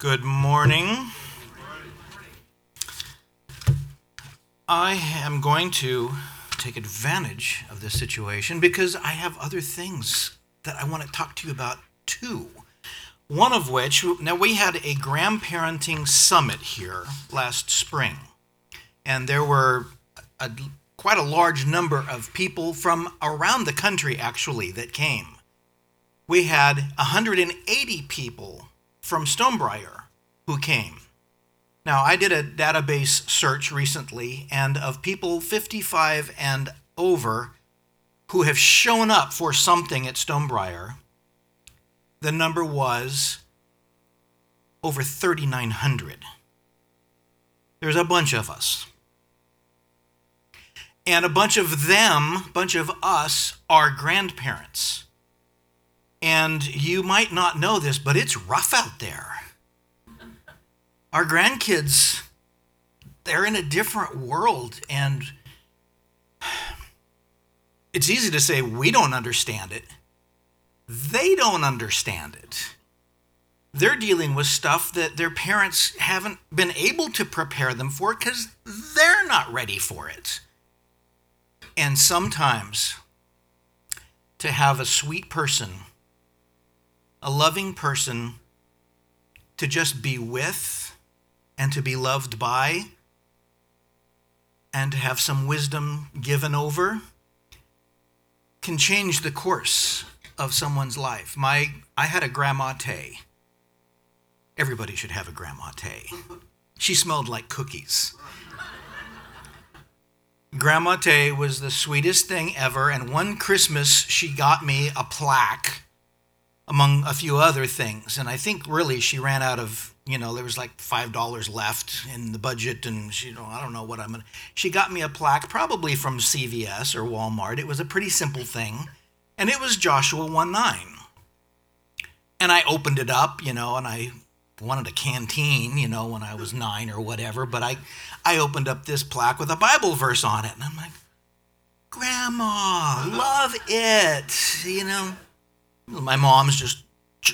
Good morning. I am going to take advantage of this situation because I have other things that I want to talk to you about too. One of which, now we had a grandparenting summit here last spring, and there were quite a large number of people from around the country actually that came. We had 180 people from Stonebriar who came. Now, I did a database search recently, and of people 55 and over who have shown up for something at Stonebriar, the number was over 3,900. There's a bunch of us. And a bunch of us are grandparents. And you might not know this, but it's rough out there. Our grandkids, they're in a different world, and it's easy to say we don't understand it. They don't understand it. They're dealing with stuff that their parents haven't been able to prepare them for because they're not ready for it. And sometimes to have a sweet person, a loving person to just be with and to be loved by and to have some wisdom given over can change the course of someone's life. I had a Grandma Tay. Everybody should have a Grandma Tay. She smelled like cookies. Grandma Tay was the sweetest thing ever, and one Christmas she got me a plaque among a few other things. And I think really she ran out of, there was like $5 left in the budget, and I don't know what she got me a plaque, probably from CVS or Walmart. It was a pretty simple thing. And it was Joshua 1:9. And I opened it up, and I wanted a canteen, when I was 9 or whatever, but I opened up this plaque with a Bible verse on it. And I'm like, Grandma, love it, My mom's just,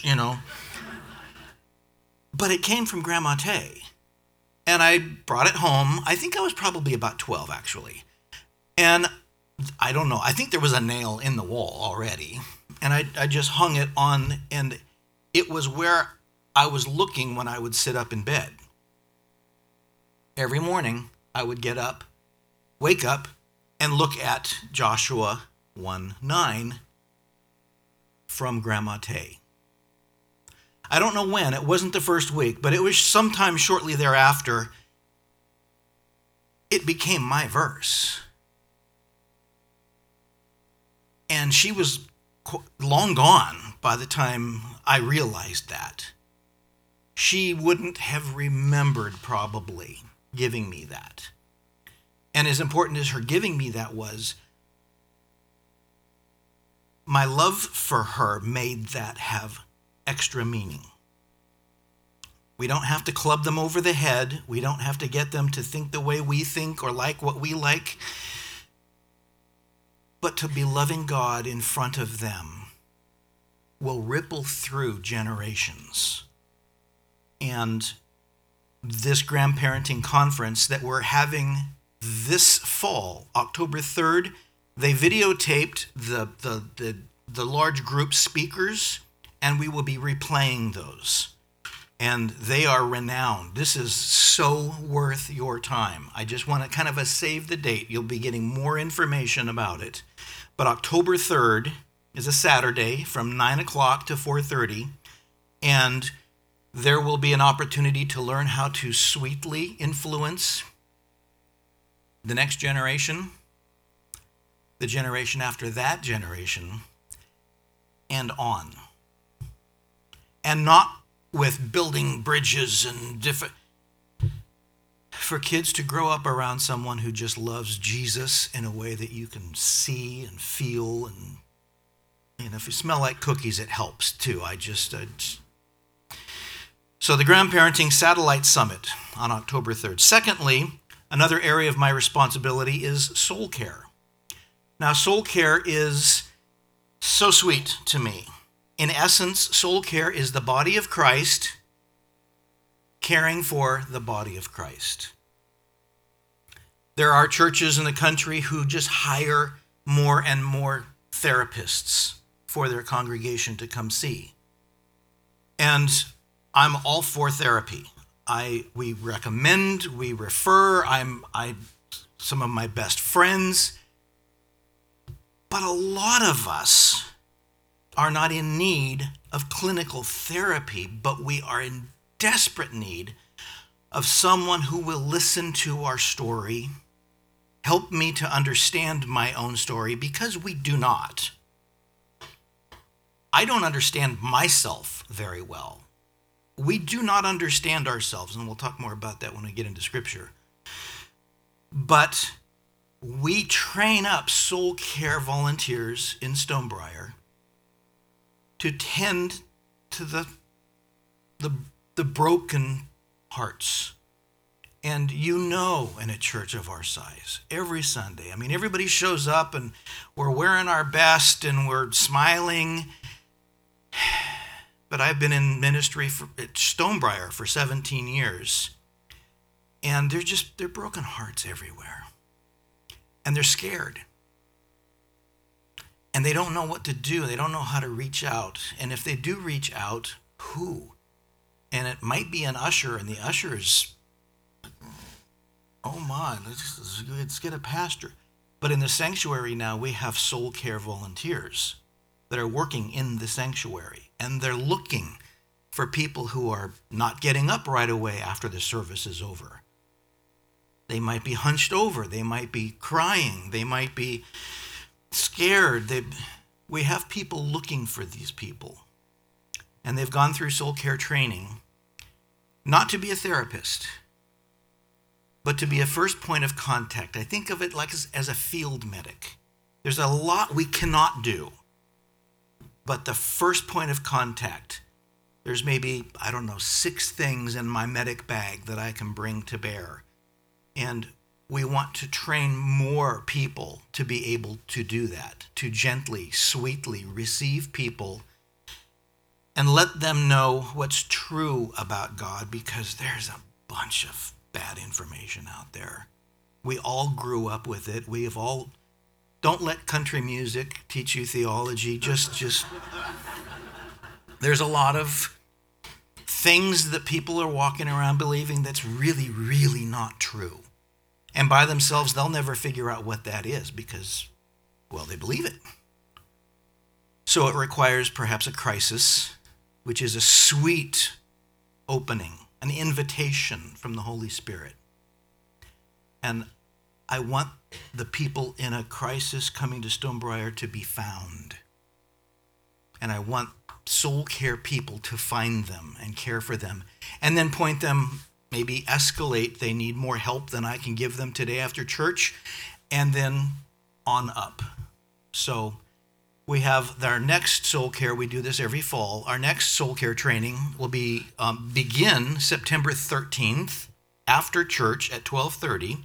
But it came from Grandma Tay. And I brought it home. I think I was probably about 12, actually. And I don't know. I think there was a nail in the wall already. And I just hung it on, and it was where I was looking when I would sit up in bed. Every morning, I would get up, wake up, and look at Joshua 1:9 from Grandma Tay. I don't know when. It wasn't the first week, but it was sometime shortly thereafter. It became my verse. And she was long gone by the time I realized that. She wouldn't have remembered probably giving me that. And as important as her giving me that was, my love for her made that have extra meaning. We don't have to club them over the head. We don't have to get them to think the way we think or like what we like. But to be loving God in front of them will ripple through generations. And this grandparenting conference that we're having this fall, October 3rd, they videotaped the large group speakers, and we will be replaying those. And they are renowned. This is so worth your time. I just want to kind of a save the date. You'll be getting more information about it. But October 3rd is a Saturday from 9 o'clock to 4:30, and there will be an opportunity to learn how to sweetly influence the next generation, the generation after that generation, and on. And not with building bridges and for kids to grow up around someone who just loves Jesus in a way that you can see and feel. And if you smell like cookies, it helps too. So the Grandparenting Satellite Summit on October 3rd. Secondly, another area of my responsibility is soul care. Now, soul care is so sweet to me. In essence, soul care is the body of Christ caring for the body of Christ. There are churches in the country who just hire more and more therapists for their congregation to come see. And I'm all for therapy. We recommend, we refer, some of my best friends. But a lot of us are not in need of clinical therapy, but we are in desperate need of someone who will listen to our story, help me to understand my own story, because we do not. I don't understand myself very well. We do not understand ourselves, and we'll talk more about that when we get into Scripture. But we train up soul care volunteers in Stonebriar to tend to the broken hearts. And in a church of our size, every Sunday, everybody shows up and we're wearing our best and we're smiling. But I've been in ministry at Stonebriar for 17 years. And they're broken hearts everywhere. And they're scared. And they don't know what to do. They don't know how to reach out. And if they do reach out, who? And it might be an usher, and the usher is, oh my, let's get a pastor. But in the sanctuary now, we have soul care volunteers that are working in the sanctuary. And they're looking for people who are not getting up right away after the service is over. They might be hunched over. They might be crying. They might be scared. We have people looking for these people. And they've gone through soul care training, not to be a therapist, but to be a first point of contact. I think of it like as a field medic. There's a lot we cannot do. But the first point of contact, there's maybe, 6 things in my medic bag that I can bring to bear. And we want to train more people to be able to do that, to gently, sweetly receive people and let them know what's true about God, because there's a bunch of bad information out there. We all grew up with it. Don't let country music teach you theology. Just there's a lot of things that people are walking around believing that's really, really not true. And by themselves, they'll never figure out what that is because, they believe it. So it requires perhaps a crisis, which is a sweet opening, an invitation from the Holy Spirit. And I want the people in a crisis coming to Stonebriar to be found. And I want soul care people to find them and care for them. And then point them, maybe escalate. They need more help than I can give them today after church. And then on up. So we have our next soul care. We do this every fall. Our next soul care training will begin September 13th after church at 12:30.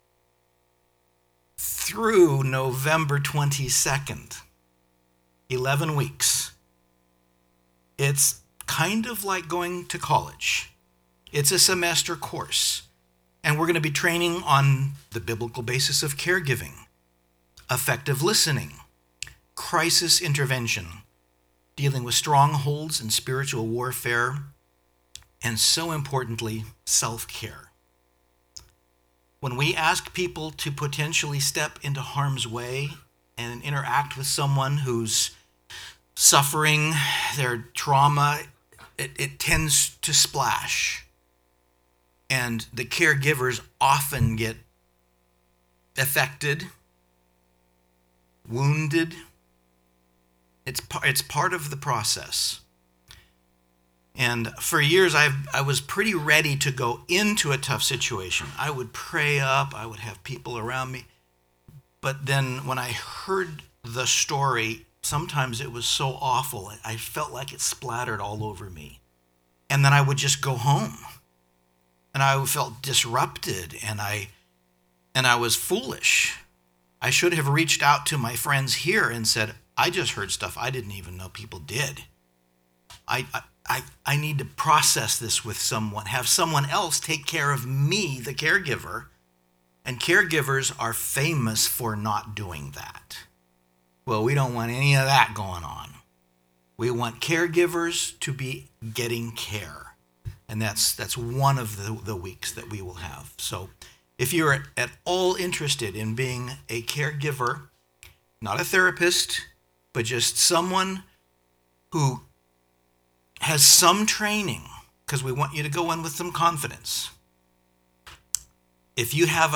Through November 22nd, 11 weeks. It's kind of like going to college. It's a semester course. And we're going to be training on the biblical basis of caregiving, effective listening, crisis intervention, dealing with strongholds and spiritual warfare, and so importantly, self-care. When we ask people to potentially step into harm's way and interact with someone who's suffering their trauma, it tends to splash. And the caregivers often get affected, wounded. It's part of the process. And for years, I was pretty ready to go into a tough situation. I would pray up. I would have people around me. But then when I heard the story, sometimes it was so awful. I felt like it splattered all over me. And then I would just go home. And I felt disrupted, and I was foolish. I should have reached out to my friends here and said, I just heard stuff I didn't even know people did. I need to process this with someone, have someone else take care of me, the caregiver. And caregivers are famous for not doing that. Well, we don't want any of that going on. We want caregivers to be getting care. And that's one of the weeks that we will have. So if you're at all interested in being a caregiver, not a therapist, but just someone who has some training, because we want you to go in with some confidence. If you have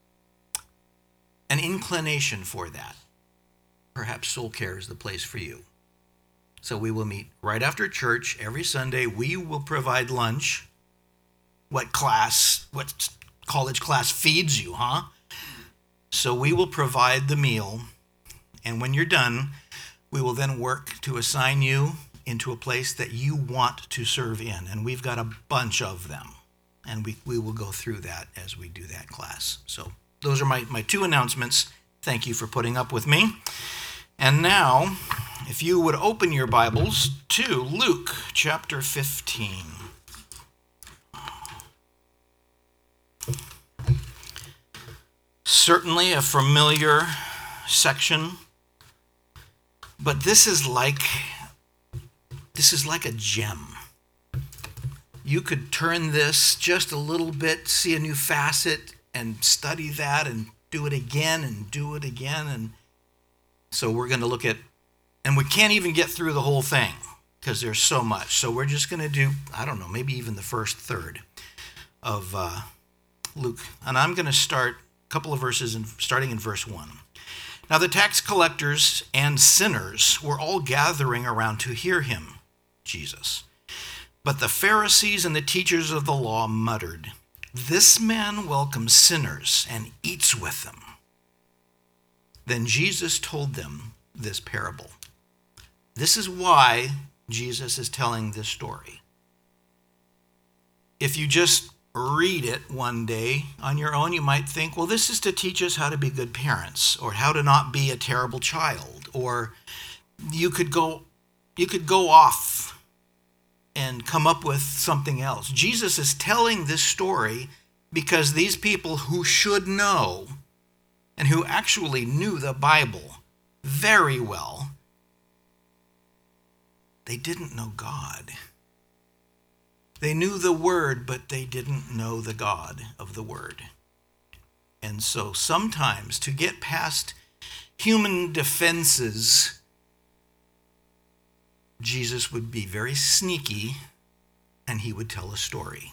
an inclination for that, perhaps Soul Care is the place for you. So we will meet right after church every Sunday. We will provide lunch. What college class feeds you, huh? So we will provide the meal. And when you're done, we will then work to assign you into a place that you want to serve in. And we've got a bunch of them. And we will go through that as we do that class. So those are my two announcements. Thank you for putting up with me. And now, if you would open your Bibles to Luke chapter 15. Certainly a familiar section, but this is like a gem. You could turn this just a little bit, see a new facet, and study that and do it again and do it again. And so we're going to look at, and we can't even get through the whole thing because there's so much. So we're just going to do, I don't know, maybe even the first third of Luke. And I'm going to start a couple of verses starting in verse 1. Now the tax collectors and sinners were all gathering around to hear him, Jesus. But the Pharisees and the teachers of the law muttered, "This man welcomes sinners and eats with them." Then Jesus told them this parable. This is why Jesus is telling this story. If you just read it one day on your own, you might think, well, this is to teach us how to be good parents or how to not be a terrible child. Or you could go off and come up with something else. Jesus is telling this story because these people who should know and who actually knew the Bible very well, they didn't know God. They knew the Word, but they didn't know the God of the Word. And so sometimes to get past human defenses, Jesus would be very sneaky and he would tell a story.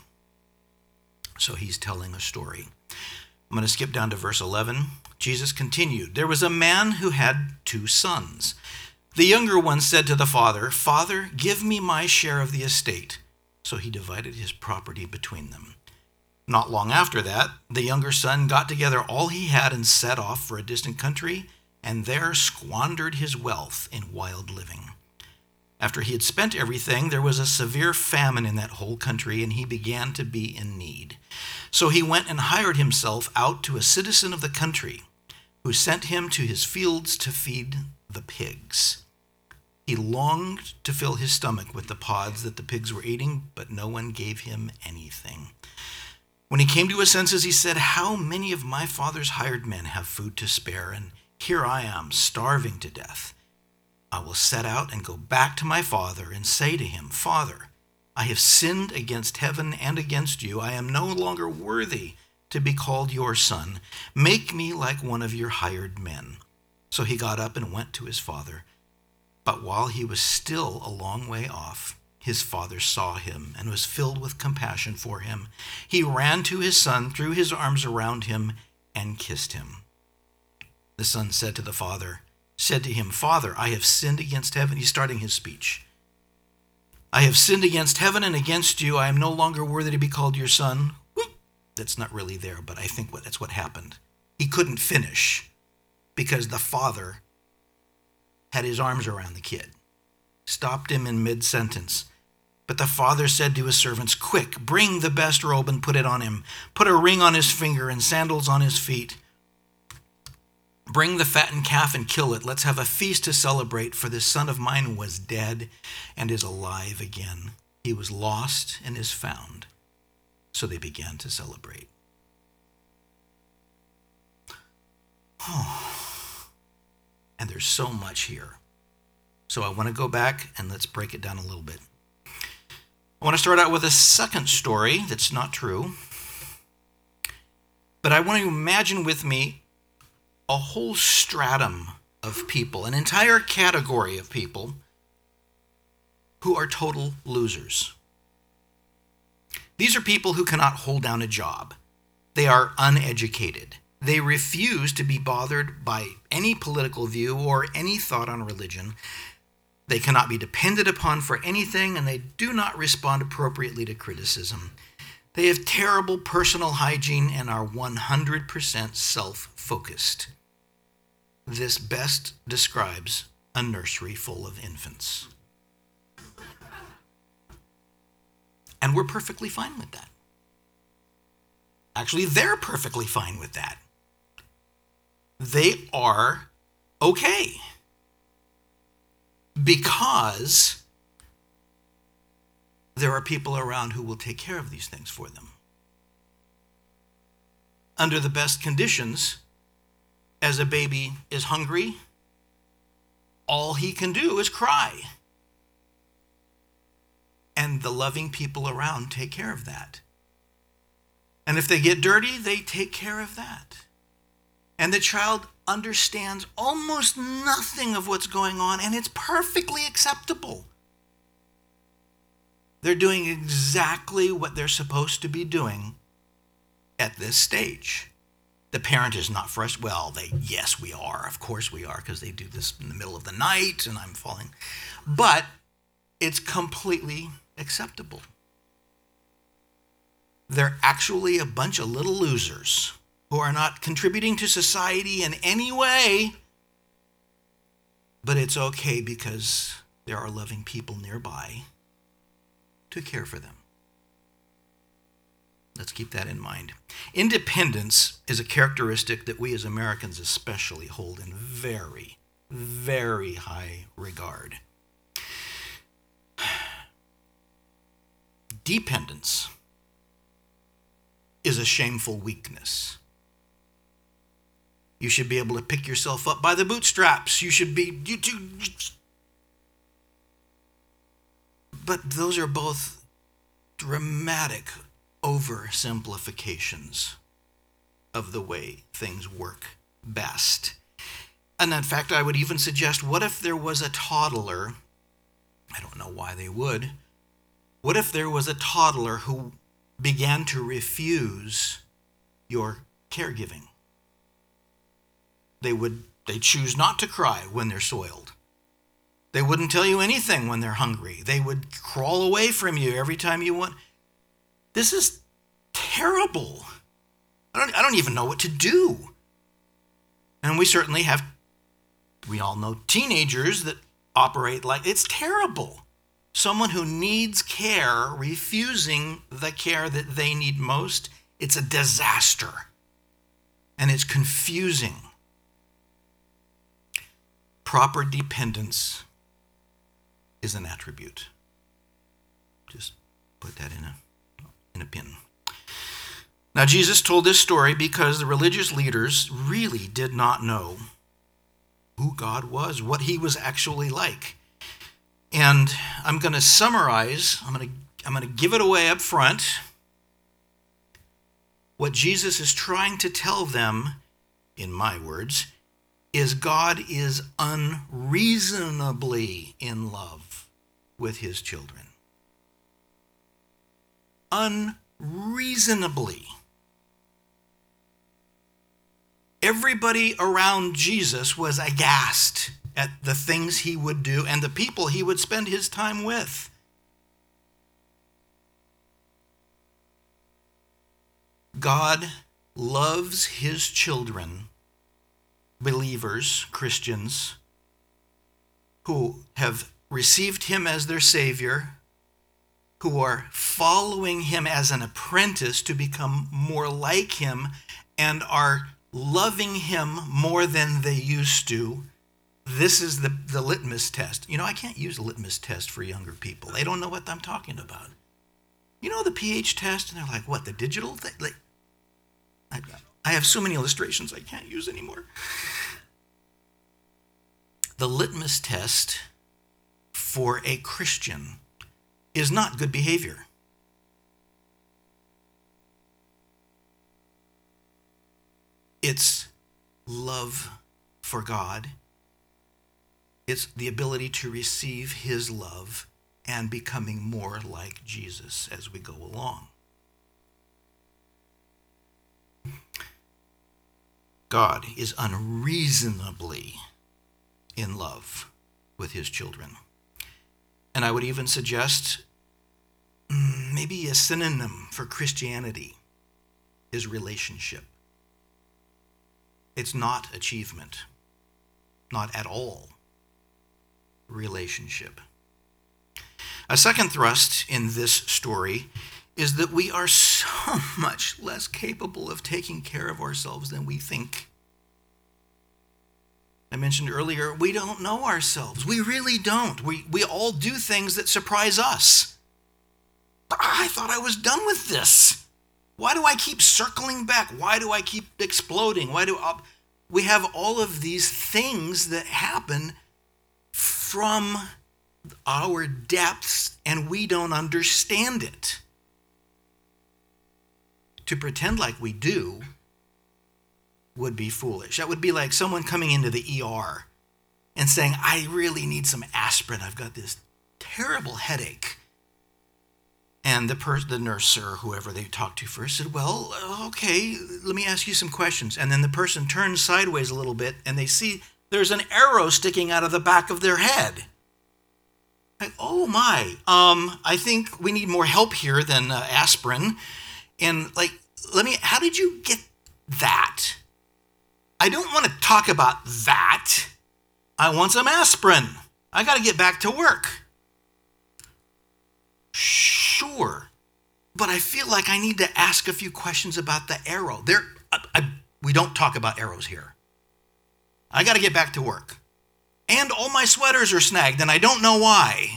So he's telling a story. I'm going to skip down to verse 11. Jesus continued, "There was a man who had 2 sons. The younger one said to the father, 'Father, give me my share of the estate.' So he divided his property between them. Not long after that, the younger son got together all he had and set off for a distant country, and there squandered his wealth in wild living. After he had spent everything, there was a severe famine in that whole country, and he began to be in need. So he went and hired himself out to a citizen of the country, who sent him to his fields to feed the pigs. He longed to fill his stomach with the pods that the pigs were eating, but no one gave him anything. When he came to his senses, he said, 'How many of my father's hired men have food to spare, and here I am, starving to death? I will set out and go back to my father and say to him, Father, I have sinned against heaven and against you. I am no longer worthy to be called your son. Make me like one of your hired men.' So he got up and went to his father. But while he was still a long way off, his father saw him and was filled with compassion for him. He ran to his son, threw his arms around him, and kissed him. The son said to him, 'Father, I have sinned against heaven.'" He's starting his speech. "I have sinned against heaven and against you. I am no longer worthy to be called your son." That's not really there, but I think that's what happened. He couldn't finish because the father had his arms around the kid, stopped him in mid-sentence. But the father said to his servants, "Quick, bring the best robe and put it on him. Put a ring on his finger and sandals on his feet. Bring the fattened calf and kill it. Let's have a feast to celebrate, for this son of mine was dead and is alive again. He was lost and is found. So they began to celebrate. Oh, and there's so much here. So I want to go back and let's break it down a little bit. I want to start out with a second story that's not true. But I want to imagine with me a whole stratum of people, an entire category of people who are total losers. These are people who cannot hold down a job. They are uneducated. They refuse to be bothered by any political view or any thought on religion. They cannot be depended upon for anything, and they do not respond appropriately to criticism. They have terrible personal hygiene and are 100% self-focused. This best describes a nursery full of infants. And we're perfectly fine with that. Actually, they're perfectly fine with that. They are okay. Because there are people around who will take care of these things for them. Under the best conditions, as a baby is hungry, all he can do is cry. And the loving people around take care of that. And if they get dirty, they take care of that. And the child understands almost nothing of what's going on, and it's perfectly acceptable. They're doing exactly what they're supposed to be doing at this stage. The parent is not frustrated. Well, yes, we are. Of course we are, because they do this in the middle of the night, and I'm falling. But it's completely acceptable. They're actually a bunch of little losers who are not contributing to society in any way, but it's okay because there are loving people nearby to care for them. Let's keep that in mind. Independence is a characteristic that we as Americans especially hold in very, very high regard. Dependence is a shameful weakness. You should be able to pick yourself up by the bootstraps. But those are both dramatic oversimplifications of the way things work best. And in fact, I would even suggest, what if there was a toddler? I don't know why they would. What if there was a toddler who began to refuse your caregiving? They choose not to cry when they're soiled. They wouldn't tell you anything when they're hungry. They would crawl away from you every time you want. This is terrible. I don't even know what to do. And we all know teenagers that operate like, it's terrible. Someone who needs care refusing the care that they need most, it's a disaster. And it's confusing. Proper dependence is an attribute. Just put that in a pin. Now, Jesus told this story because the religious leaders really did not know who God was, what he was actually like. And I'm going to summarize, I'm going to give it away up front. What Jesus is trying to tell them, in my words, is God is unreasonably in love with his children. Unreasonably. Everybody around Jesus was aghast at the things he would do and the people he would spend his time with. God loves his children, believers, Christians, who have received him as their Savior, who are following him as an apprentice to become more like him, and are loving him more than they used to, this is the litmus test. I can't use a litmus test for younger people. They don't know what I'm talking about. The pH test, and they're like, what, the digital thing? Like, I have so many illustrations I can't use anymore. The litmus test for a Christian is not good behavior. It's love for God. It's the ability to receive his love and becoming more like Jesus as we go along. God is unreasonably in love with his children. And I would even suggest maybe a synonym for Christianity is relationship. It's not achievement, not at all. Relationship. A second thrust in this story is that we are so much less capable of taking care of ourselves than we think. I mentioned earlier, we don't know ourselves. We really don't. We all do things that surprise us. I thought I was done with this. Why do I keep circling back? Why do I keep exploding? We have all of these things that happen from our depths, and we don't understand it. To pretend like we do would be foolish. That would be like someone coming into the ER and saying, I really need some aspirin. I've got this terrible headache. And the nurse or whoever they talked to first said, well, okay, let me ask you some questions. And then the person turns sideways a little bit and they see there's an arrow sticking out of the back of their head. Like, oh my, I think we need more help here than aspirin. And how did you get that? I don't want to talk about that. I want some aspirin. I got to get back to work. Sure, but I feel like I need to ask a few questions about the arrow. We don't talk about arrows here. I got to get back to work. And all my sweaters are snagged, and I don't know why.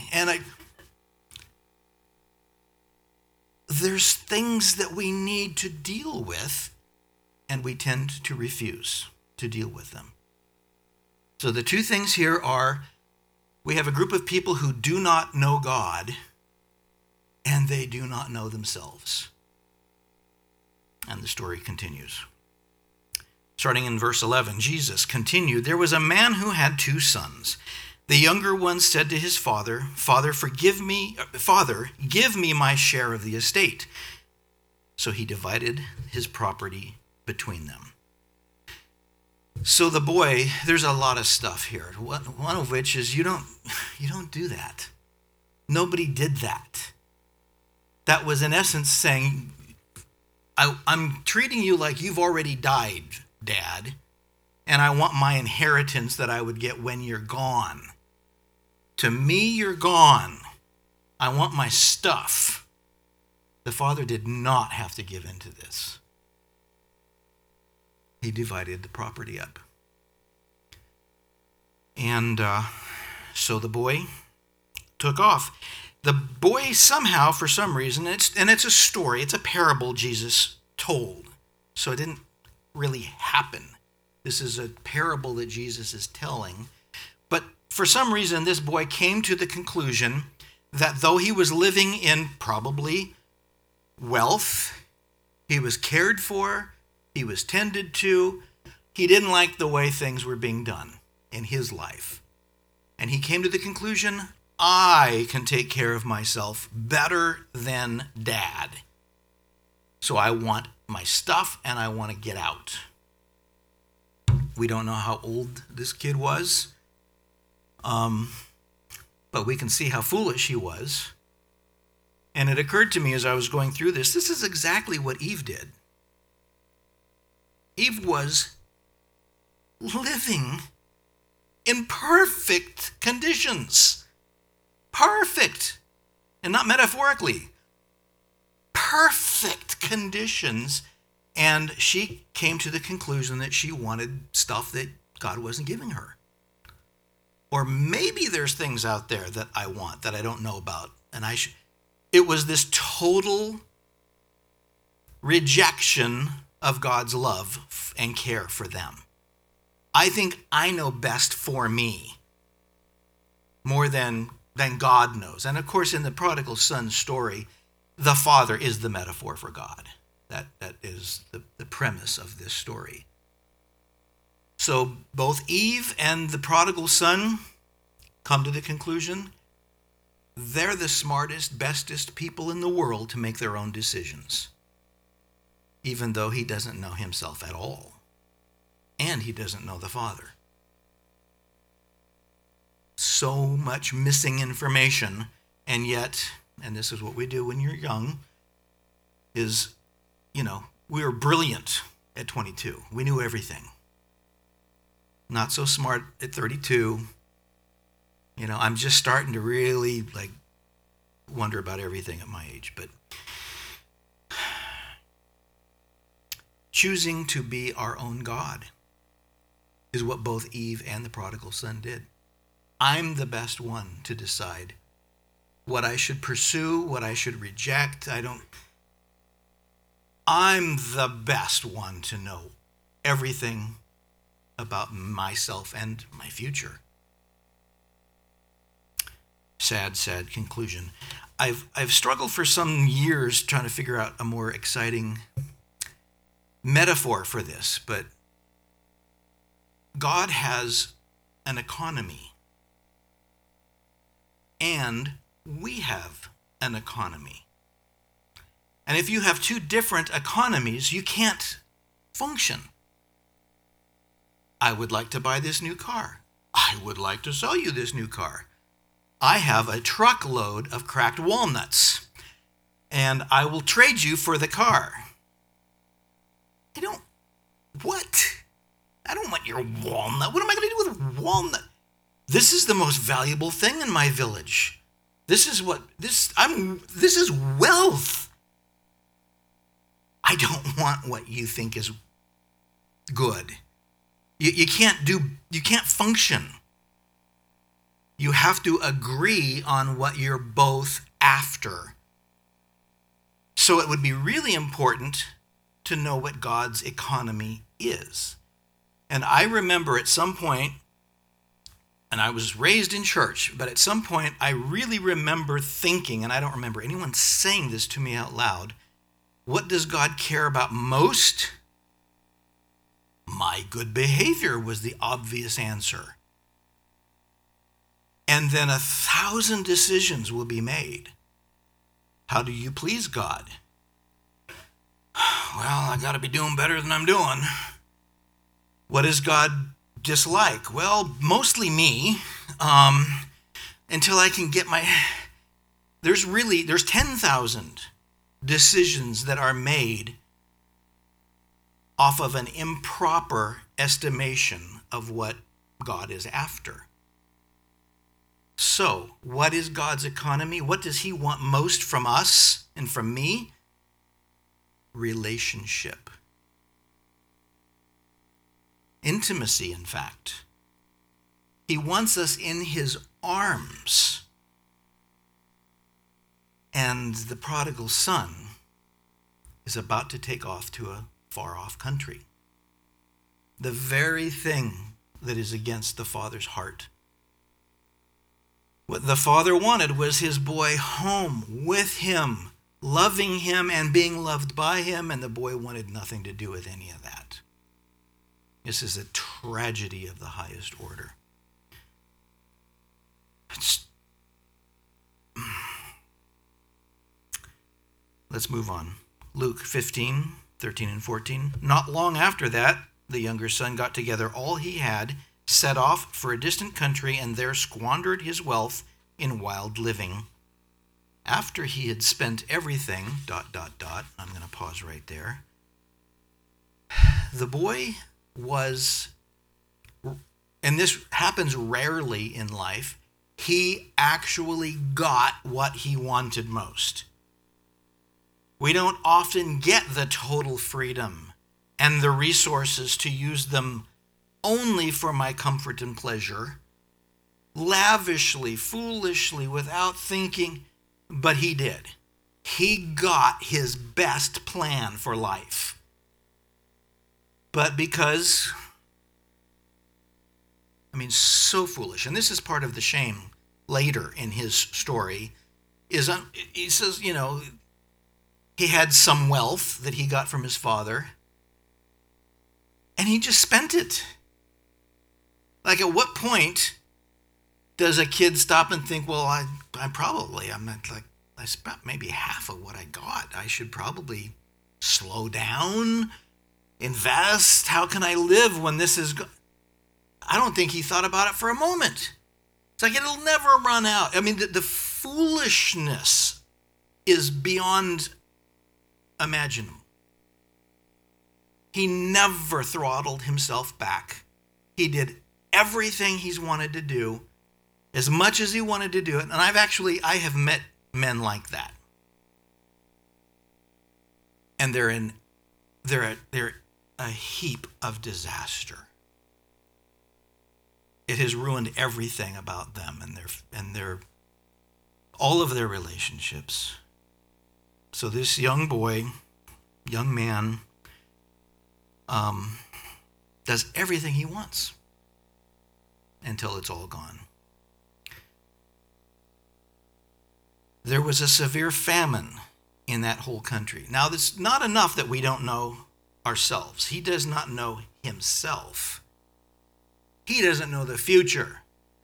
There's things that we need to deal with, and we tend to refuse to deal with them. So the two things here are, we have a group of people who do not know God, and they do not know themselves. And the story continues. Starting in verse 11, Jesus continued, there was a man who had 2 sons. The younger one said to his father, Father, give me my share of the estate. So he divided his property between them. So the boy, there's a lot of stuff here. One of which is you don't do that. Nobody did that. That was in essence saying, I'm treating you like you've already died, Dad, and I want my inheritance that I would get when you're gone. To me, you're gone. I want my stuff. The father did not have to give in to this. He divided the property up. And so the boy took off. The boy somehow, for some reason, it's a story, it's a parable Jesus told. So it didn't really happen. This is a parable that Jesus is telling. But for some reason, this boy came to the conclusion that though he was living in probably wealth, he was cared for, he was tended to, he didn't like the way things were being done in his life. And he came to the conclusion, I can take care of myself better than Dad. So I want my stuff and I want to get out. We don't know how old this kid was, but we can see how foolish he was. And it occurred to me as I was going through this is exactly what Eve did. Eve was living in perfect conditions. Perfect. And not metaphorically. Perfect conditions. And she came to the conclusion that she wanted stuff that God wasn't giving her. Or maybe there's things out there that I want that I don't know about. And it was this total rejection of God's love and care for them. I think I know best for me more than God knows. And of course, in the prodigal son story, the father is the metaphor for God. That is the premise of this story. So both Eve and the prodigal son come to the conclusion they're the smartest, bestest people in the world to make their own decisions, even though he doesn't know himself at all. And he doesn't know the Father. So much missing information, and yet, and this is what we do when you're young, is, we were brilliant at 22. We knew everything. Not so smart at 32. I'm just starting to really wonder about everything at my age. But choosing to be our own God is what both Eve and the prodigal son did. I'm the best one to decide what I should pursue, what I should reject. I'm the best one to know everything about myself and my future. Sad, sad conclusion. I've struggled for some years trying to figure out a more exciting metaphor for this, but God has an economy, and we have an economy. And if you have two different economies, you can't function. I would like to buy this new car. I would like to sell you this new car. I have a truckload of cracked walnuts, and I will trade you for the car. What? I don't want your walnut. What am I going to do with a walnut? This is the most valuable thing in my village. This is wealth. I don't want what you think is good. You can't function. You have to agree on what you're both after. So it would be really important to know what God's economy is. And I remember at some point, and I was raised in church, but at some point I really remember thinking, and I don't remember anyone saying this to me out loud, what does God care about most? My good behavior was the obvious answer. And then 1,000 decisions will be made. How do you please God? Well, I got to be doing better than I'm doing. What does God dislike? Well, mostly me, until I can get there's 10,000 decisions that are made off of an improper estimation of what God is after. So, what is God's economy? What does he want most from us and from me? Relationship. Intimacy, in fact. He wants us in his arms. And the prodigal son is about to take off to a far-off country. The very thing that is against the father's heart. What the father wanted was his boy home with him, loving him and being loved by him, and the boy wanted nothing to do with any of that. This is a tragedy of the highest order. Let's move on. Luke 15, 13 and 14. Not long after that, the younger son got together all he had, set off for a distant country, and there squandered his wealth in wild living. After he had spent everything, ... I'm going to pause right there. The boy was, and this happens rarely in life, he actually got what he wanted most. We don't often get the total freedom and the resources to use them only for my comfort and pleasure. lavishly, foolishly, without thinking, but he did. He got his best plan for life. But because, so foolish, and this is part of the shame later in his story, he says, he had some wealth that he got from his father, and he just spent it. Like, at what point does a kid stop and think, well, I spent maybe half of what I got. I should probably slow down, invest. How can I live when this is I don't think he thought about it for a moment. It's like it'll never run out. The foolishness is beyond imaginable. He never throttled himself back. He did everything he's wanted to do, as much as he wanted to do it. And I have met men like that. And they're a heap of disaster. It has ruined everything about them and their all of their relationships. So this young man, does everything he wants until it's all gone. There was a severe famine in that whole country. Now, it's not enough that we don't know ourselves. He does not know himself. He doesn't know the future.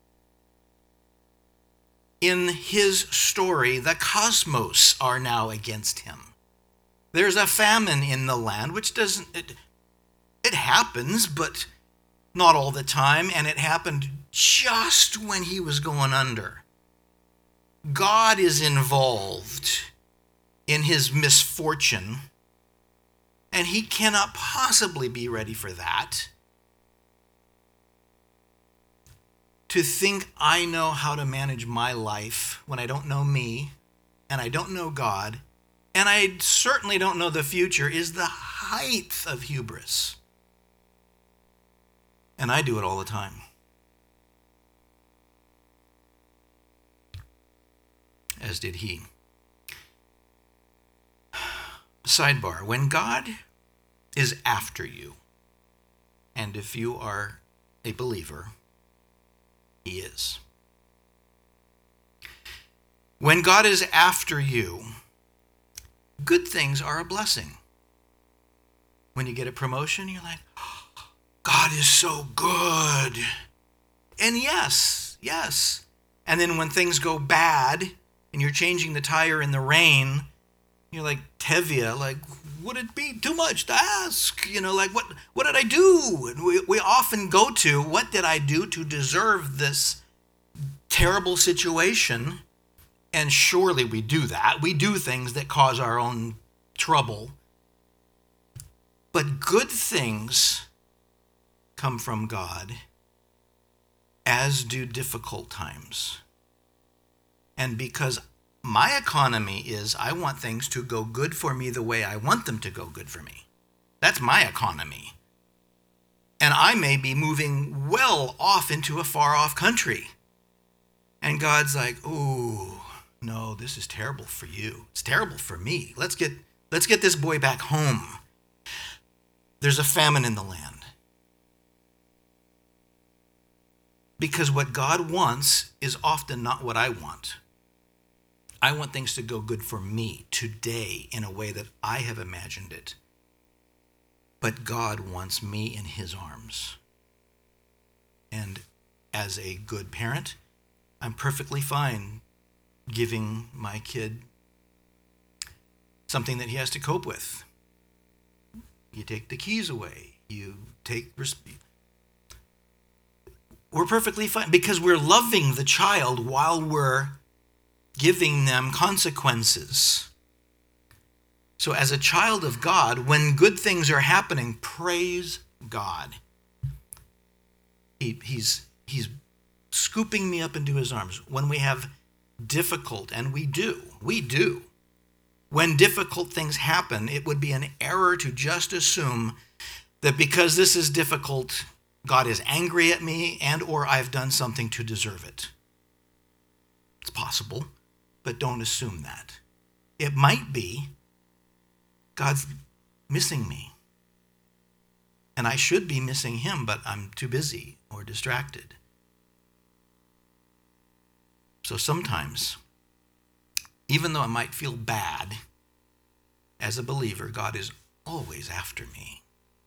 In his story, the cosmos are now against him. There's a famine in the land, which it happens, but not all the time, and it happened just when he was going under. God is involved in his misfortune, and he cannot possibly be ready for that. To think I know how to manage my life when I don't know me, and I don't know God, and I certainly don't know the future is the height of hubris. And I do it all the time. As did he. Sidebar, when God is after you, and if you are a believer, he is. When God is after you, good things are a blessing. When you get a promotion, you're like, oh, God is so good. And yes. And then when things go bad, and you're changing the tire in the rain, you're like, Tevye, like, would it be too much to ask? What did I do? And we often go to, what did I do to deserve this terrible situation? And surely we do that. We do things that cause our own trouble. But good things come from God, as do difficult times. And because my economy is I want things to go good for me the way I want them to go good for me. That's my economy. And I may be moving well off into a far off country. And God's like, oh, no, this is terrible for you. It's terrible for me. Let's get this boy back home. There's a famine in the land. Because what God wants is often not what I want. I want things to go good for me today in a way that I have imagined it. But God wants me in his arms. And as a good parent, I'm perfectly fine giving my kid something that he has to cope with. You take the keys away. We're perfectly fine because we're loving the child while we're giving them consequences. So as a child of God, when good things are happening, praise God. He's scooping me up into his arms. When we have difficult, and we do. When difficult things happen, it would be an error to just assume that because this is difficult, God is angry at me and or I've done something to deserve it. It's possible, but don't assume that. It might be God's missing me. And I should be missing him, but I'm too busy or distracted. So sometimes, even though I might feel bad, as a believer, God is always after me.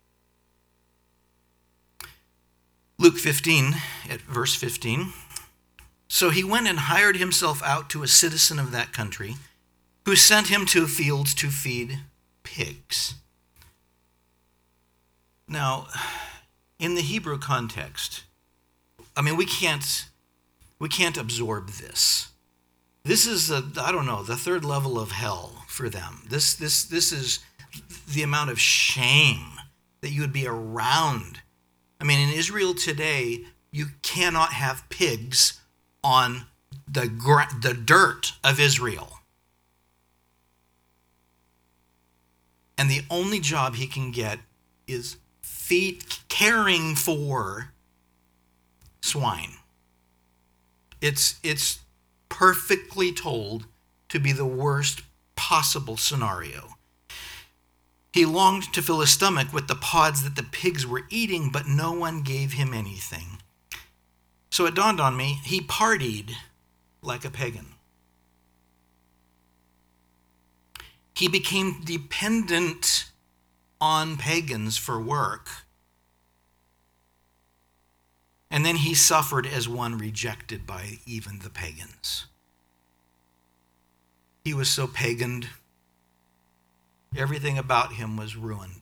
Luke 15, at verse 15. So he went and hired himself out to a citizen of that country, who sent him to fields to feed pigs. Now, in the Hebrew context, we can't absorb this. This is the third level of hell for them. This is the amount of shame that you would be around. In Israel today, you cannot have pigs on the dirt of Israel. And the only job he can get is caring for swine. It's perfectly told to be the worst possible scenario. He longed to fill his stomach with the pods that the pigs were eating, but no one gave him anything. So it dawned on me, he partied like a pagan. He became dependent on pagans for work. And then he suffered as one rejected by even the pagans. He was so paganed, everything about him was ruined.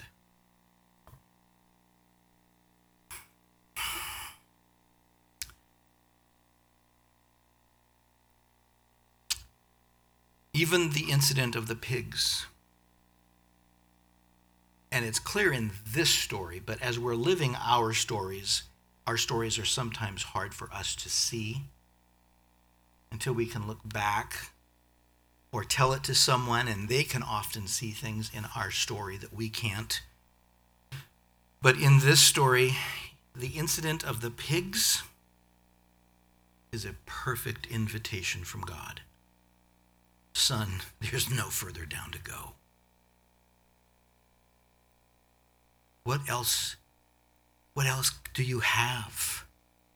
Even the incident of the pigs. And it's clear in this story, but as we're living our stories are sometimes hard for us to see until we can look back or tell it to someone, and they can often see things in our story that we can't. But in this story, the incident of the pigs is a perfect invitation from God. Son, there's no further down to go. What else do you have?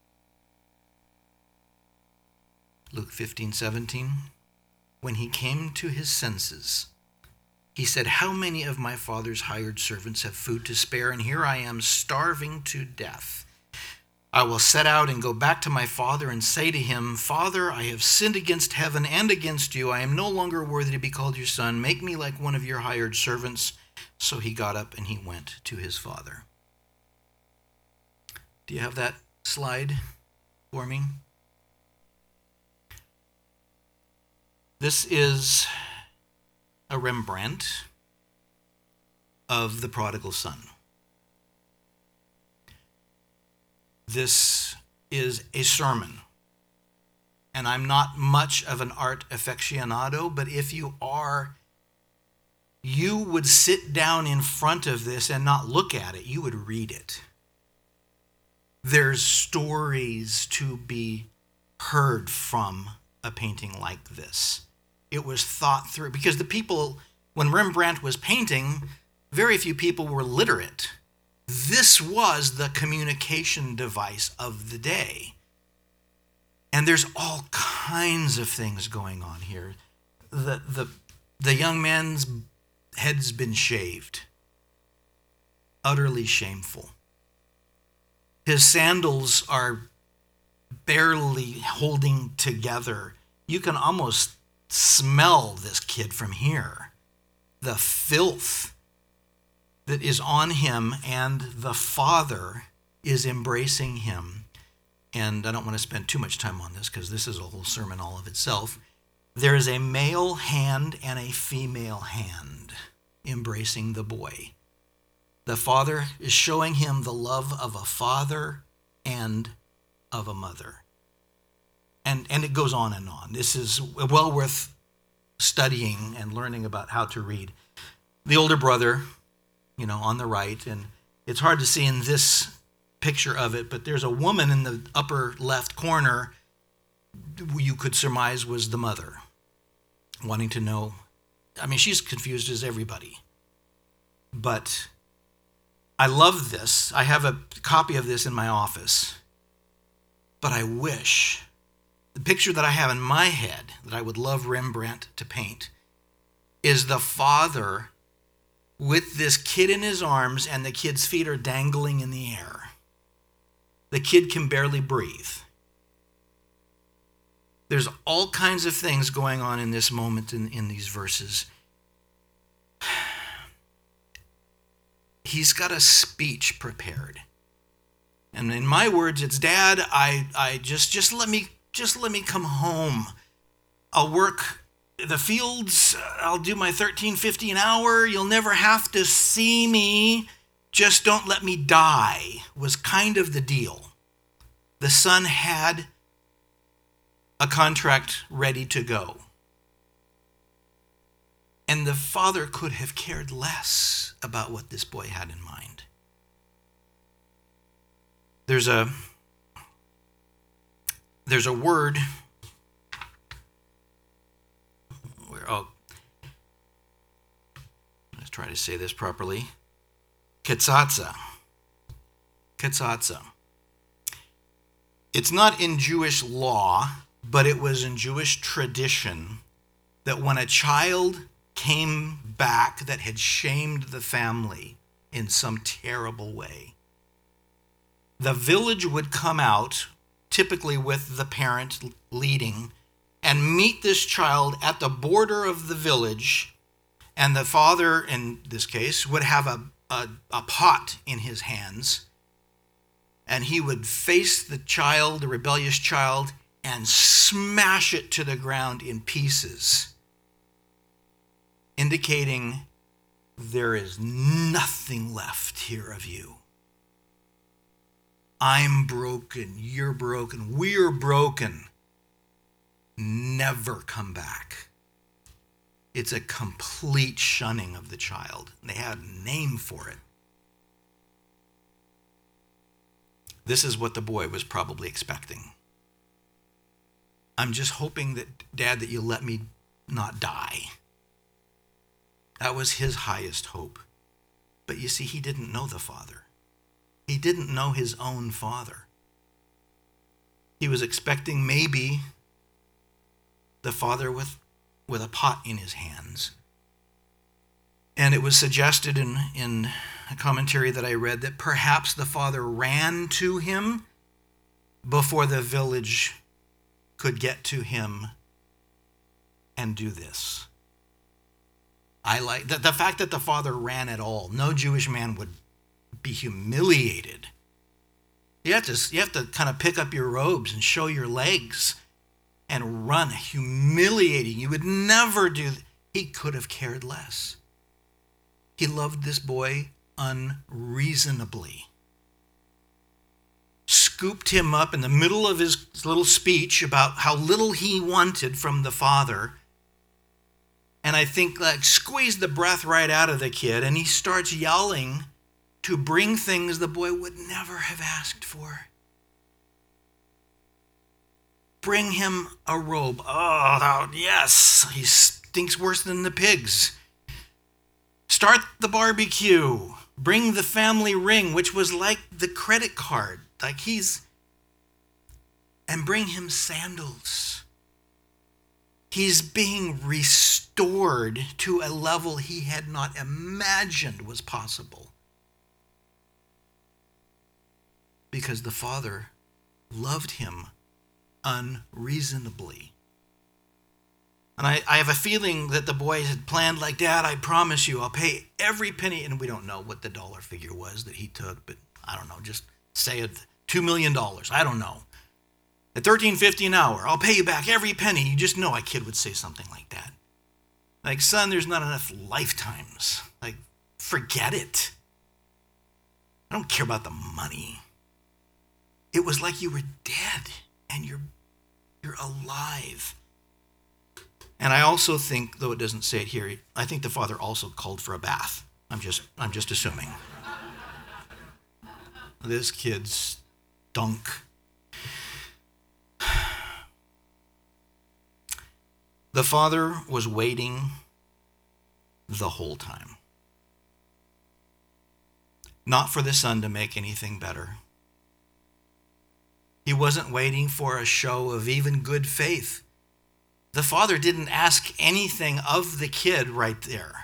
Luke 15:17. When he came to his senses, he said, "How many of my father's hired servants have food to spare, and here I am starving to death? I will set out and go back to my father and say to him, 'Father, I have sinned against heaven and against you. I am no longer worthy to be called your son. Make me like one of your hired servants.' So he got up and he went to his father." Do you have that slide for me? This is a Rembrandt of the prodigal son. This is a sermon. And I'm not much of an art aficionado, but if you are, you would sit down in front of this and not look at it. You would read it. There's stories to be heard from a painting like this. It was thought through, because the people, when Rembrandt was painting, very few people were literate. This was the communication device of the day. And there's all kinds of things going on here. The young man's head's been shaved. Utterly shameful. His sandals are barely holding together. You can almost smell this kid from here. The filth that is on him, and the father is embracing him. And I don't want to spend too much time on this because this is a whole sermon all of itself. There is a male hand and a female hand embracing the boy. The father is showing him the love of a father and of a mother. And it goes on and on. This is well worth studying and learning about how to read. The older brother, on the right, and it's hard to see in this picture of it, but there's a woman in the upper left corner you could surmise was the mother, wanting to know. I mean, she's confused as everybody. But I love this. I have a copy of this in my office. But I wish, the picture that I have in my head that I would love Rembrandt to paint is the father with this kid in his arms, and the kid's feet are dangling in the air. The kid can barely breathe. There's all kinds of things going on in this moment in these verses. He's got a speech prepared. And in my words, it's, Dad, I just let me come home. I'll work the fields. I'll do my $13.50 an hour. You'll never have to see me. Just don't let me die, was kind of the deal. The son had a contract ready to go. And the father could have cared less about what this boy had in mind. There's a word where, let's try to say this properly. Ketsatsa. It's not in Jewish law, but it was in Jewish tradition that when a child came back that had shamed the family in some terrible way, the village would come out, typically with the parent leading, and meet this child at the border of the village, and the father, in this case, would have a pot in his hands, and he would face the child, the rebellious child, and smash it to the ground in pieces, indicating there is nothing left here of you. I'm broken, you're broken, we're broken. Never come back. It's a complete shunning of the child. They had a name for it. This is what the boy was probably expecting. I'm just hoping that, Dad, that you let me not die. That was his highest hope. But you see, he didn't know the father. He didn't know his own father. He was expecting maybe the father with a pot in his hands. And it was suggested in a commentary that I read that perhaps the father ran to him before the village could get to him and do this. I like the fact that the father ran at all. No Jewish man would be humiliated. You have to kind of pick up your robes and show your legs and run. Humiliating. You would never do that. He could have cared less. He loved this boy unreasonably. Scooped him up in the middle of his little speech about how little he wanted from the father. And I think squeezed the breath right out of the kid, and he starts yelling to bring things the boy would never have asked for. Bring him a robe. Oh, yes, he stinks worse than the pigs. Start the barbecue. Bring the family ring, which was like the credit card. And bring him sandals. He's being restored to a level he had not imagined was possible. Because the father loved him unreasonably. And I have a feeling that the boy had planned, like, Dad, I promise you, I'll pay every penny. And we don't know what the dollar figure was that he took, but I don't know, just say it, $2 million. I don't know. At $13.50 an hour, I'll pay you back every penny. You just know a kid would say something like that. Like, son, there's not enough lifetimes. Like, forget it. I don't care about the money. It was like you were dead and you're alive. And I also think, though it doesn't say it here, I think the father also called for a bath. I'm just assuming. This kid stunk. The father was waiting the whole time. Not for the son to make anything better. He wasn't waiting for a show of even good faith. The father didn't ask anything of the kid right there.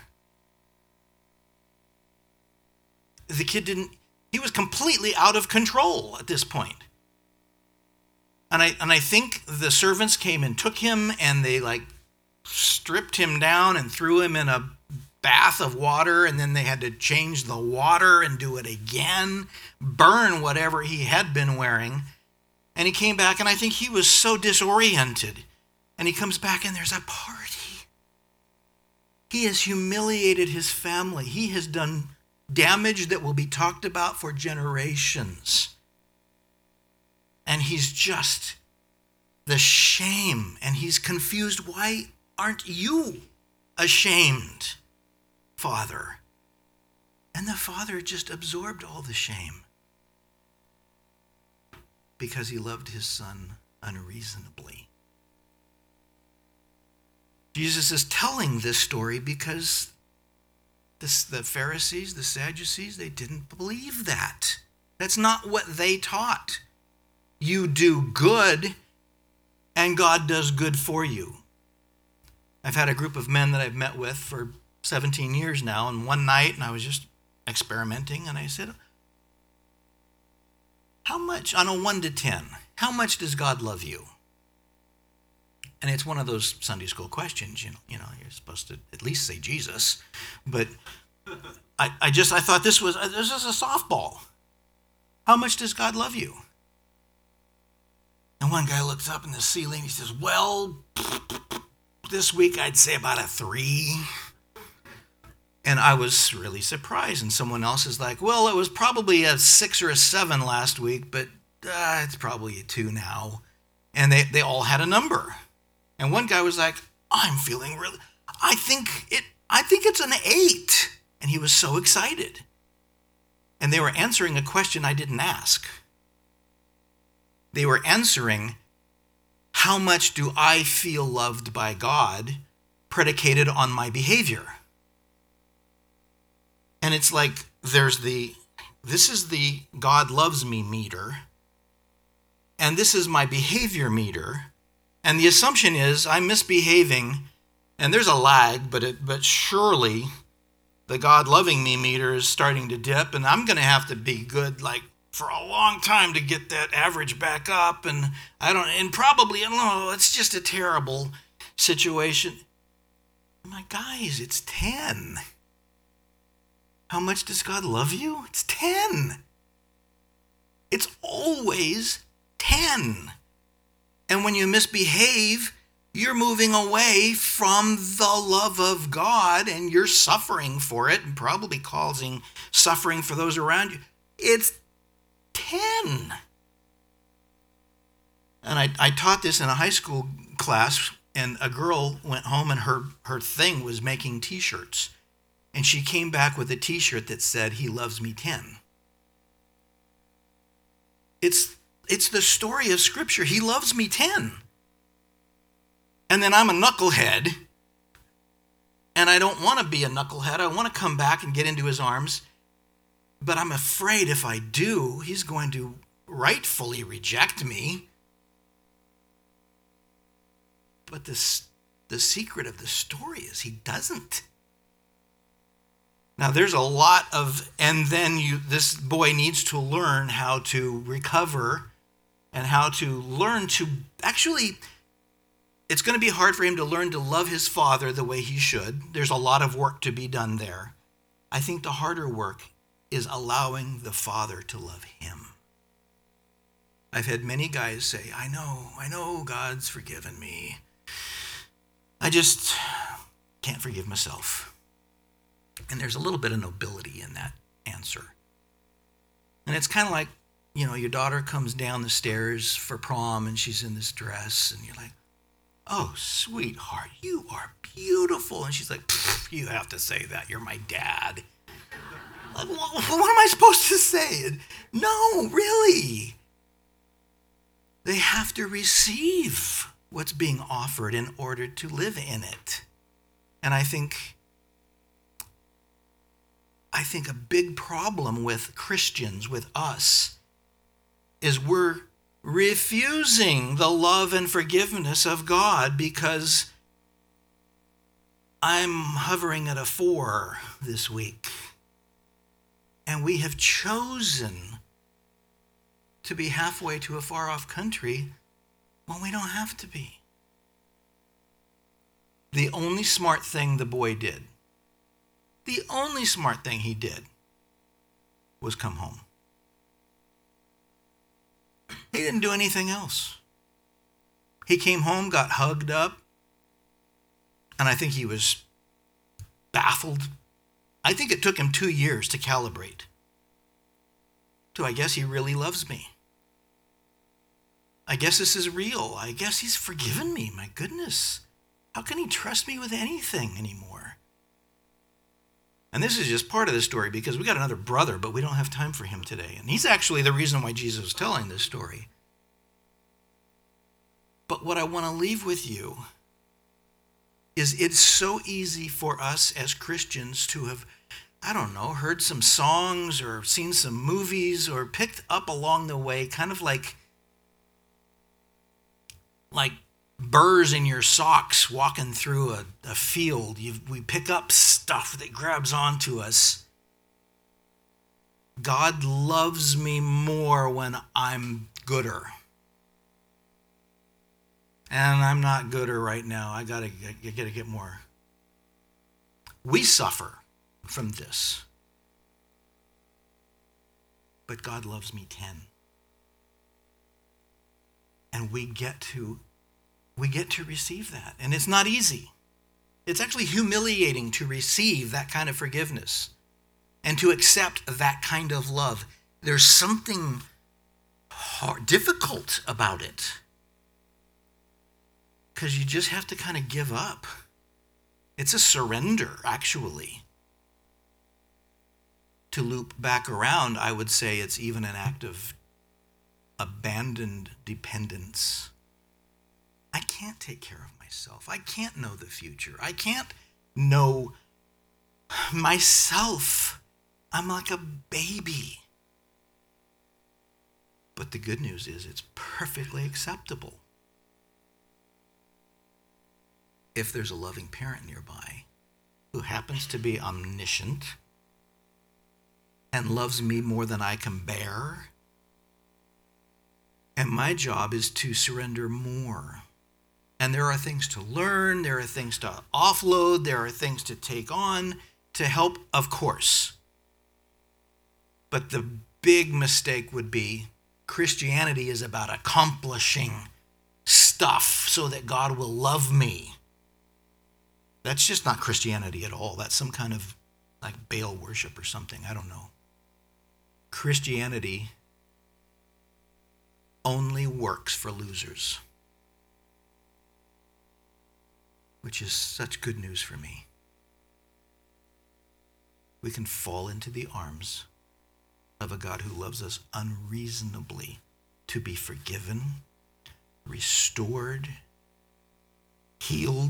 The kid he was completely out of control at this point. And I think the servants came and took him, and they stripped him down and threw him in a bath of water, and then they had to change the water and do it again, burn whatever he had been wearing. And he came back, and I think he was so disoriented. And he comes back, and there's a party. He has humiliated his family. He has done damage that will be talked about for generations. And he's just the shame, and he's confused. Why aren't you ashamed, Father? And the father just absorbed all the shame because he loved his son unreasonably. Jesus is telling this story because the Pharisees, the Sadducees, they didn't believe that. That's not what they taught. You do good, and God does good for you. I've had a group of men that I've met with for 17 years now, and one night, and I was just experimenting, and I said, how much, on a 1 to 10, how much does God love you? And it's one of those Sunday school questions, you know, you're supposed to at least say Jesus, but I thought this was a softball. How much does God love you? And one guy looks up in the ceiling, he says, well, this week I'd say about a 3. And I was really surprised. And someone else is like, well, it was probably a 6 or a 7 last week, but it's probably a 2 now. And they all had a number. And one guy was like, I'm feeling really, I think it's an 8. And he was so excited. And they were answering a question I didn't ask. They were answering, how much do I feel loved by God, predicated on my behavior? And it's like this is the God loves me meter, and this is my behavior meter. And the assumption is I'm misbehaving, and there's a lag, but surely the God loving me meter is starting to dip, and I'm going to have to be good for a long time to get that average back up, and probably, I don't know, it's just a terrible situation. I'm like, guys, it's 10. How much does God love you? It's 10. It's always 10. And when you misbehave, you're moving away from the love of God, and you're suffering for it, and probably causing suffering for those around you. It's 10. And I taught this in a high school class, and a girl went home, and her thing was making T-shirts. And she came back with a T-shirt that said, he loves me 10. It's the story of Scripture. He loves me 10. And then I'm a knucklehead, and I don't want to be a knucklehead. I want to come back and get into his arms. But I'm afraid if I do, he's going to rightfully reject me. But the secret of the story is he doesn't. Now there's a lot of, and then this boy needs to learn how to recover and how to learn to, actually, it's going to be hard for him to learn to love his father the way he should. There's a lot of work to be done there. I think the harder work is allowing the father to love him. I've had many guys say, I know God's forgiven me. I just can't forgive myself. And there's a little bit of nobility in that answer. And it's kind of like, your daughter comes down the stairs for prom and she's in this dress and you're like, oh, sweetheart, you are beautiful. And she's like, you have to say that. You're my dad. Like, what am I supposed to say? No, really. They have to receive what's being offered in order to live in it. And I think a big problem with Christians, with us, is we're refusing the love and forgiveness of God because I'm hovering at a 4 this week. And we have chosen to be halfway to a far-off country when we don't have to be. The only smart thing the boy did, the only smart thing he did was come home. He didn't do anything else. He came home, got hugged up, and I think he was baffled. I think it took him 2 years to calibrate. So I guess he really loves me. I guess this is real. I guess he's forgiven me. My goodness. How can he trust me with anything anymore? And this is just part of the story because we got another brother, but we don't have time for him today. And he's actually the reason why Jesus was telling this story. But what I want to leave with you is it's so easy for us as Christians to have, heard some songs or seen some movies or picked up along the way, kind of like burrs in your socks walking through a field. We pick up stuff that grabs onto us. God loves me more when I'm gooder. And I'm not gooder right now. I gotta get more. We suffer from this. But God loves me 10. And we get to receive that. And it's not easy. It's actually humiliating to receive that kind of forgiveness and to accept that kind of love. There's something difficult about it because you just have to kind of give up. It's a surrender, actually. To loop back around, I would say it's even an act of abandoned dependence. I can't take care of myself. I can't know the future. I can't know myself. I'm like a baby. But the good news is it's perfectly acceptable if there's a loving parent nearby who happens to be omniscient and loves me more than I can bear. And my job is to surrender more. And there are things to learn, there are things to offload, there are things to take on to help, of course. But the big mistake would be Christianity is about accomplishing stuff so that God will love me. That's just not Christianity at all. That's some kind of like Baal worship or something. I don't know. Christianity only works for losers, which is such good news for me. We can fall into the arms of a God who loves us unreasonably, to be forgiven, restored, healed,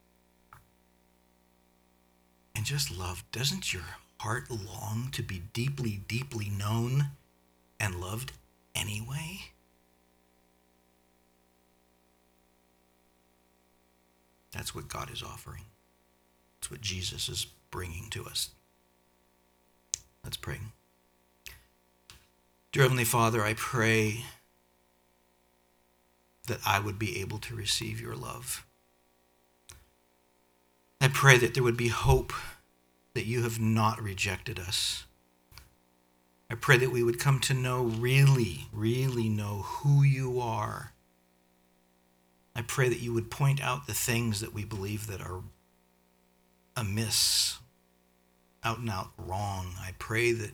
and just loved. Doesn't your heart long to be deeply, deeply known and loved anyway? That's what God is offering. That's what Jesus is bringing to us. Let's pray. Dear Heavenly Father, I pray that I would be able to receive your love. I pray that there would be hope that you have not rejected us. I pray that we would come to know, really, really know who you are. I pray that you would point out the things that we believe that are amiss, out and out wrong. I pray that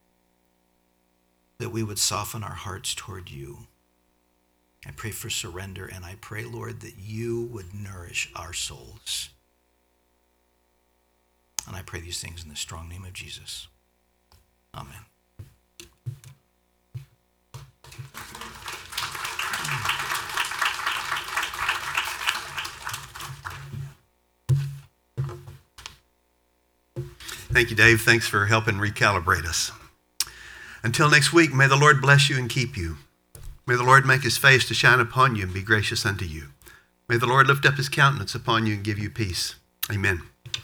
we would soften our hearts toward you. I pray for surrender, and I pray, Lord, that you would nourish our souls. And I pray these things in the strong name of Jesus. Amen. Thank you, Dave. Thanks for helping recalibrate us. Until next week, may the Lord bless you and keep you. May the Lord make his face to shine upon you and be gracious unto you. May the Lord lift up his countenance upon you and give you peace. Amen.